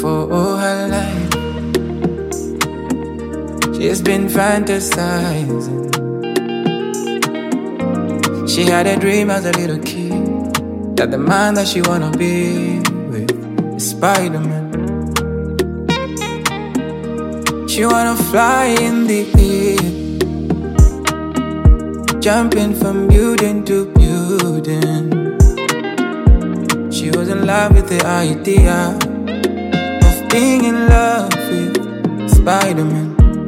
for all her life. She's been fantasizing. She had a dream as a little kid that the man that she wanna be with is Spider-Man. She wanna fly in the air, jumping from building to building. She was in love with the idea of being in love with Spider-Man.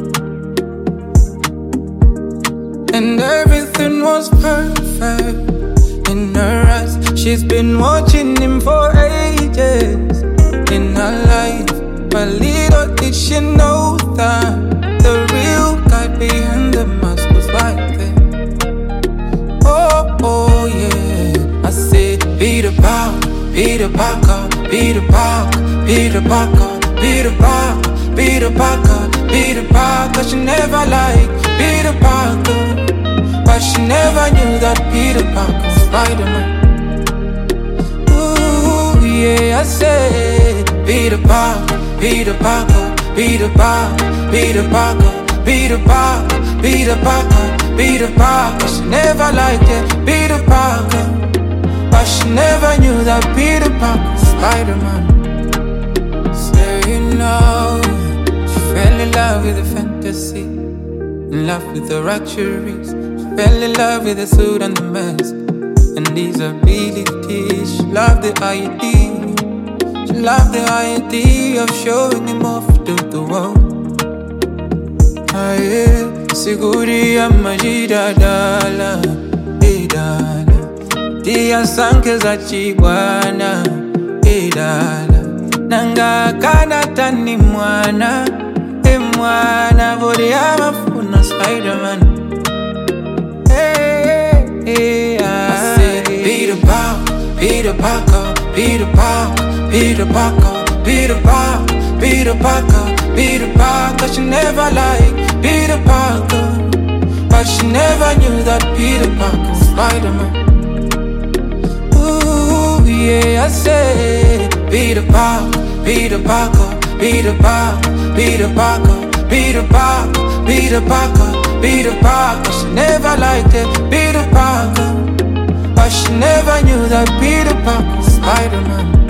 And everything was perfect in her eyes. She's been watching him for ages in her life, but little did she know that the real guy behind the mask was right there. Oh, oh yeah, I said Peter Parker, Peter Parker, Peter Parker, Peter Parker, Peter Parker, Peter Parker, Peter Parker. She never liked Peter Parker, but she never knew that Peter Parker was Spider-Man. Ooh, yeah, I said Peter Parker, Peter Parker, Peter Parker, Peter Parker, Peter Parker, Peter Parker, Peter Parker. She never liked it, Peter Parker, but she never knew that Peter Parker was Spider-Man. Say no, she fell in love with the fantasy, in love with the luxuries. Fell in love with the suit and the mask and these abilities. She loved the idea. She loved the idea of showing him off to the world. Aye, siguri ya majida dala, dala. Dia sanke za chibwana, dala. Nanga kana tani mwana, mwana. Bodi ya mafuna Spider-Man. I said Peter Parker, Peter Parker, Peter Parker, Peter Parker, Peter Parker, Peter Parker, Peter Parker. She never liked Peter Parker, but she never knew that Peter Parker was Spider-Man. Ooh, yeah, I said Peter Parker, Peter Parker, Peter Parker, Peter Parker, Peter Parker, Peter Parker, Peter Parker. She never liked it, Peter Parker, but she never knew that Peter Parker was Spider-Man.